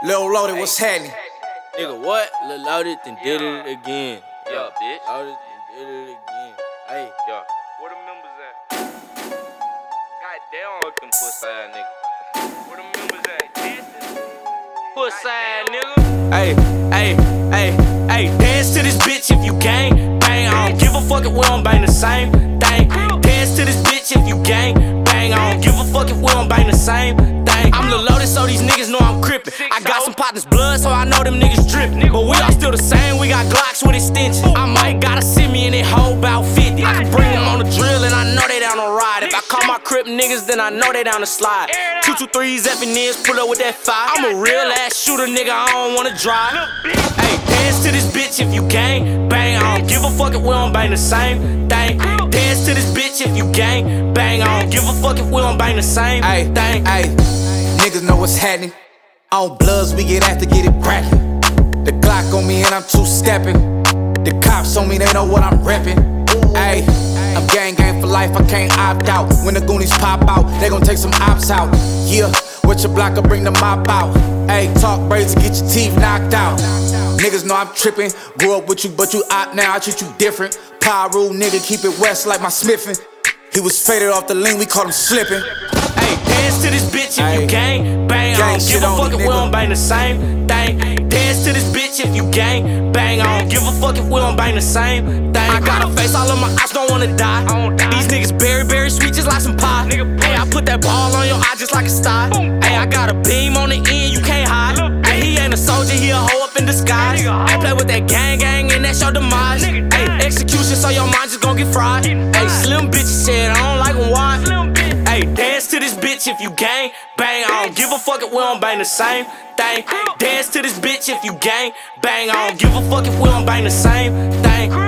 Lil Loaded, what's happening? Nigga, what? Lil Loaded then did it again. Yeah, bitch. Loaded then did it again. Hey, Yeah. Where the members at? Goddamn, fuck them pussy ass niggas. Where the members at? Dancing? Pussy ass nigga. Hey, dance to this bitch if you gang bang. I don't give a fuck if we don't bang the same thing. Dance to this bitch if you gang bang. I don't give a fuck if we don't bang the same thing. I'm the Loaded, so these niggas know I'm crippin'. I got some partners' blood, so I know them niggas drippin'. But we all still the same, we got Glocks with extensions. I might gotta send me in that hoe bout 50. I can bring them on the drill, and I know they down to ride. If I call my crip niggas, then I know they down to slide. 223s, effing niggas, pull up with that fire. I'm a real ass shooter, nigga, I don't wanna drive. Hey, dance to this bitch if you gang bang. I don't give a fuck if we don't bang the same thing. Dance to this bitch if you gang bang. I don't give a fuck if we don't bang the same thing. Niggas know what's happening. On Bloods, we get after, get it crackin'. The Glock on me and I'm two-steppin'. The cops on me, they know what I'm reppin'. Ayy, I'm gang for life, I can't opt out. When the Goonies pop out, they gon' take some ops out. Yeah, with your blocker, bring the mop out. Ayy, talk braids and get your teeth knocked out. Niggas know I'm trippin'. Grew up with you, but you opt now, I treat you different. Power rule, nigga, keep it west like my Smithin'. He was faded off the lean, we caught him slippin'. Hey, dance to this bitch if you gang bang. I don't give a fuck if we don't bang the same thing. Dance to this bitch if you gang bang. I don't give a fuck if we don't bang the same thing. I got a face, all of my eyes don't wanna die. These niggas very sweet, just like some pie. Hey, I put that ball on your eye just like a star. Hey, I got a beam on the end, you can't hide. Hey, he ain't a soldier, he a hoe up in disguise. I play with that gang and that's your demise. Hey, execution, so your mind just gon' get fried. Hey, slim bitch said I don't like them wide. Hey, dance to this bitch if you gang bang. I don't give a fuck if we don't bang the same thing. Dance to this bitch if you gang bang. I don't give a fuck if we don't bang the same thing.